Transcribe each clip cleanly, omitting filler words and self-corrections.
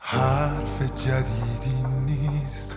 حرف جدیدی نیست،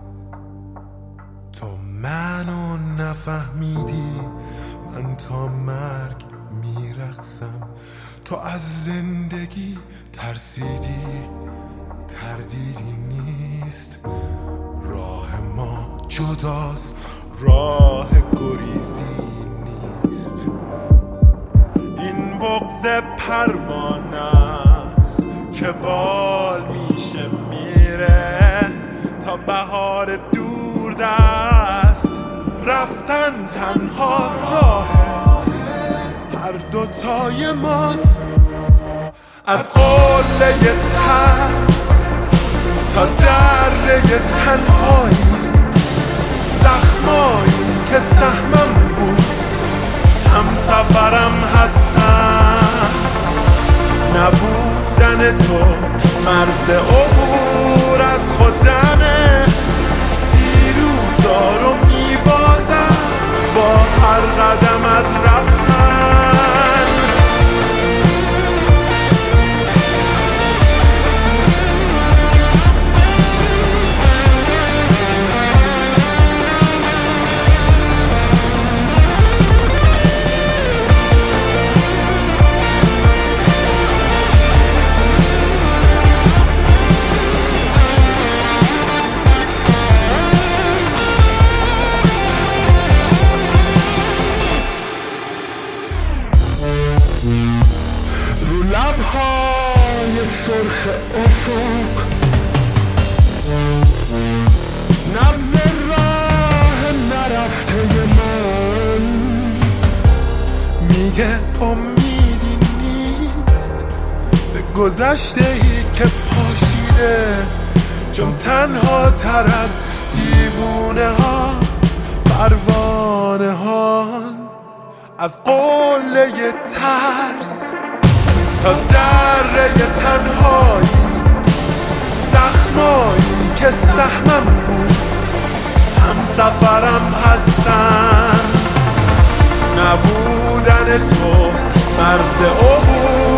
تا منو نفهمیدی. من تا مرگ میرقصم، تو از زندگی ترسیدی. تردیدی نیست، راه ما جداست، راه گریزی نیست. این بغض پروانه است که بال میشه میره تا بهار دور دست. رفتن تنها راهه هر دوتای ماست، از قله ترس تا دره تنهایی. زخمایی که سهمم بود هم سفرم هستن. نبودن تو مرز عبور از خودمه. دیروزا رو میبازم با هر قدم از رفتن. رو لبهای سرخ افق نبض راه نرفته من میگه امیدی نیست به گذشته ای که پاشیده. چون تنها تر از دیوونه ها پروانه ها. از قله ترس تا دره تنهایی. زخمایی که سهمم بود هم سفرم هستن. نبودن تو مرز عبور